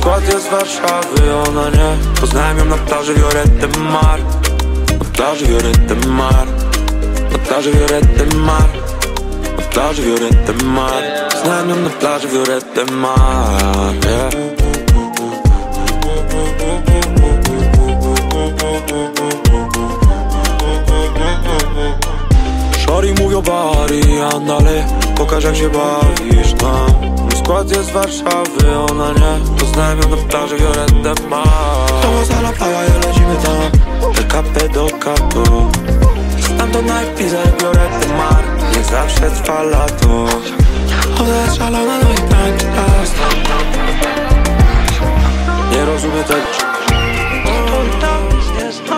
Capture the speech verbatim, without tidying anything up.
skład jest z Warszawy, ona nie. Poznałem ją na plaży Violette Mar. Na plaży Violette Mar. Na plaży Violette Mar. Na plaży Violette Mar. Poznałem ją na plaży Violette Mar, yeah. Shorty mówią bari, andale, pokaż jak się bawisz tam. Mój skład jest z Warszawy, ona nie. Poznałem ją na plaży Violette Mar. To sala playa, i lecimy tam. Del Cape do Capo. Stamtąd na Ibiza jak Violette Mar. Niech zawsze trwa lato. Ona jest szalona, no i tak jest. Nie rozumiem tego.